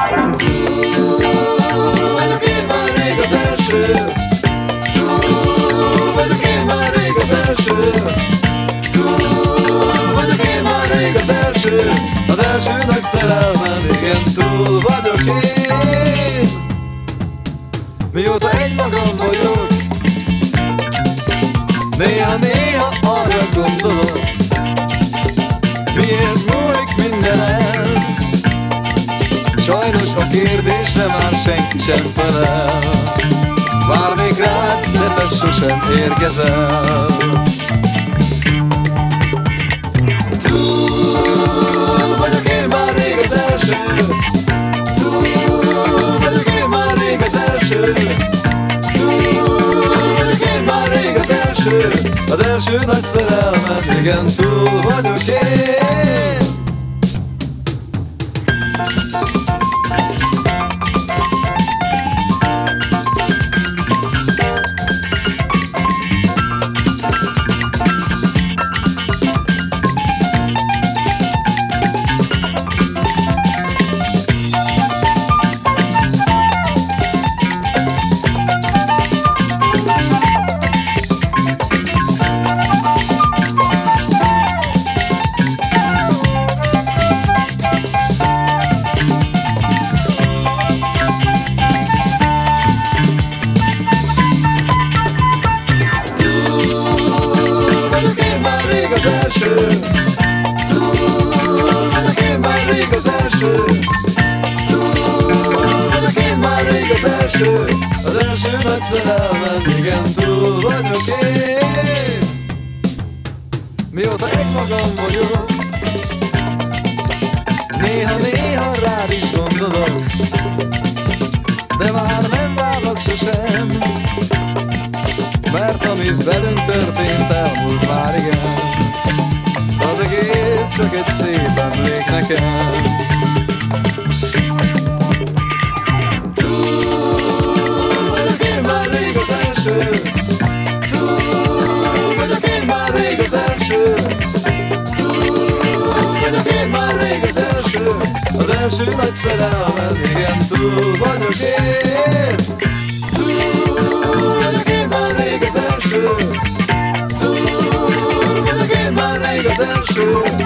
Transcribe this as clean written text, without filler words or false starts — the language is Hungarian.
Vagyok én már rég az első, vagyok én már rég az első, vagyok én már rég az első nagy szerelmen, igen, túl vagyok én. Mióta egymagam vagyok, néha-néha arra gondolok, miért múlik minden el. Sajnos a kérdésre már senki sem felel. Várnék rád, de te sosem érkezel. Túl vagyok én már rég az első, túl vagyok én már rég az első, túl vagyok én már rég az első nagy szerelmen, igen, túl vagyok én. Az első nagy szerelmen, igen, túl vagyok én. Mióta egymagam vagyok, néha-néha rád is gondolok, de már nem várlak sosem, mert amit velünk történt, elmúlt már, igen. Az egész csak egy szép emlék nekem. Túl vagyok én már rég az első, túl vagyok én már rég az első, túl vagyok én már rég az első nagy szerelmen, igen, túl vagyok én. Túl vagyok én már rég az első, túl vagyok én már rég az első,